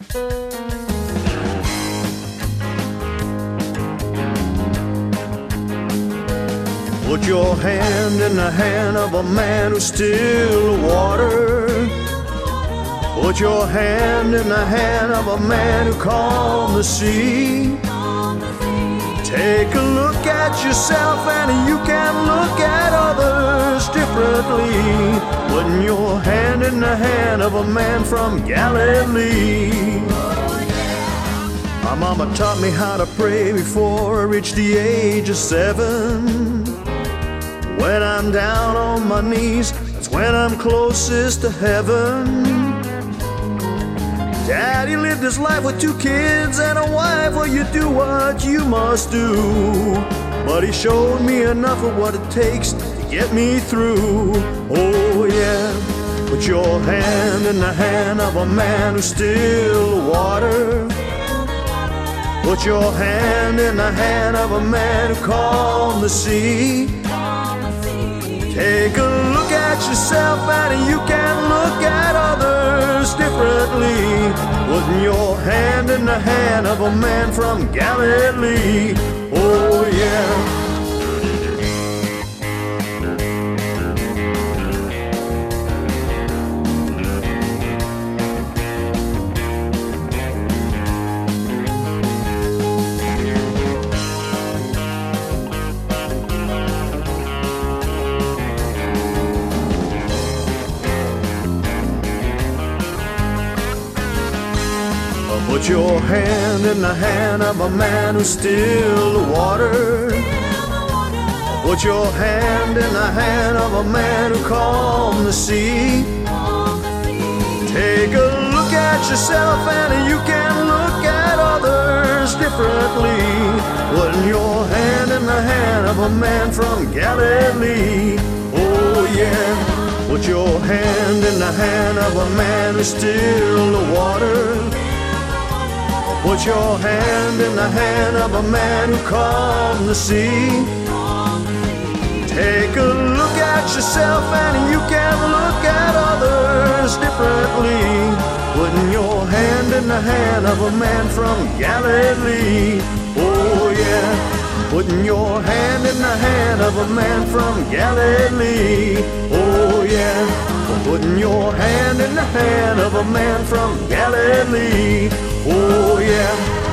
Put your hand in the hand of a man who's still the water. Put your hand in the hand of a man who calmed the sea. Take a look at yourself and you can look at others differently. Putting your hand in the hand of a man from Galilee. My mama taught me how to pray before I reached the age of 7. When I'm down on my knees, that's when I'm closest to heaven. Daddy lived his life with 2 kids and a wife. Well, you do what you must do. But he showed me enough of what it takes to get me through. Oh yeah, put your hand in the hand of a man who's still the water. Put your hand in the hand of a man who calmed the sea. Take a look at yourself and you can look at others differently. Putting your hand in the hand of a man from Galilee. Oh yeah. Put your hand in the hand of a man who's still the water. Put your hand in the hand of a man who calmed the sea. Take a look at yourself and you can look at others differently. Putting your hand in the hand of a man from Galilee. Oh yeah. Put your hand in the hand of a man who's still the water. Put your hand in the hand of a man who calmed the sea. Take a look at yourself and you can look at others differently. Putting your hand in the hand of a man from Galilee. Oh yeah. Putting your hand in the hand of a man from Galilee. Oh yeah. Putting your hand in the hand of a man from Galilee. Oh yeah.